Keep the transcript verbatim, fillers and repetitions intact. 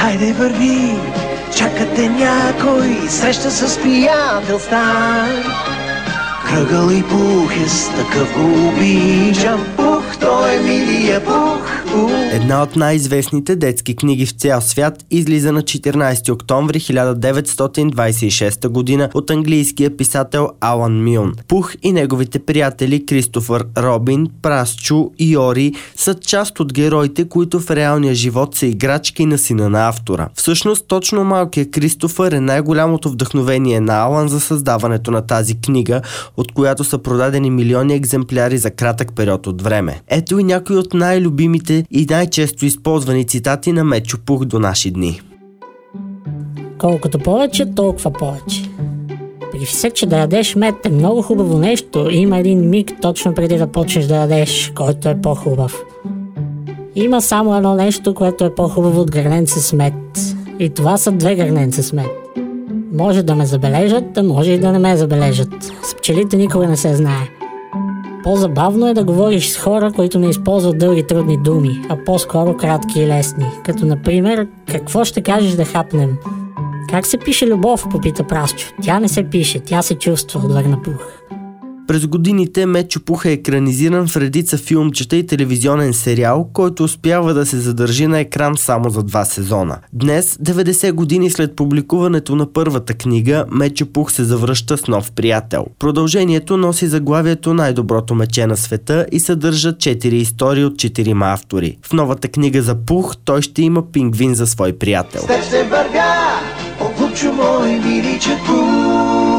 Хайде върви, чакате някой, среща с приятел стар. Кръгъл и Пух е с такъв го обичам. Пух, той е милия Пух. Една от най-известните детски книги в цял свят излиза на четиринайсети октомври хиляда деветстотин двайсет и шеста година от английския писател Алан Милн. Пух и неговите приятели Кристофър Робин, Прасчо и Ори са част от героите, които в реалния живот са играчки на сина на автора. Всъщност, точно малкият Кристофър е най-голямото вдъхновение на Алан за създаването на тази книга, от която са продадени милиони екземпляри за кратък период от време. Ето и някои от най-любимите и най-често използвани цитати на Мечо Пух до наши дни. Колкото повече, толкова повече. При все, че да ядеш мед е много хубаво нещо, има един миг точно преди да почнеш да ядеш, който е по-хубав. Има само едно нещо, което е по-хубаво от гърненце с мед. И това са две гърненца с мед. Може да ме забележат, а може и да не ме забележат. С пчелите никога не се знае. По-забавно е да говориш с хора, които не използват дълги трудни думи, а по-скоро кратки и лесни. Като например, какво ще кажеш да хапнем? Как се пише любов, попита Прасчо. Тя не се пише, тя се чувства, отвърна Пух. През годините Мечо Пух е екранизиран в редица филмчета и телевизионен сериал, който успява да се задържи на екран само за два сезона. Днес, деветдесет години след публикуването на първата книга, Мечо Пух се завръща с нов приятел. Продължението носи заглавието "Най-доброто мече на света" и съдържа четири истории от четирима автори. В новата книга за Пух той ще има пингвин за свой приятел. С теб ще вървя, о, глупчо мой, миличък Пух.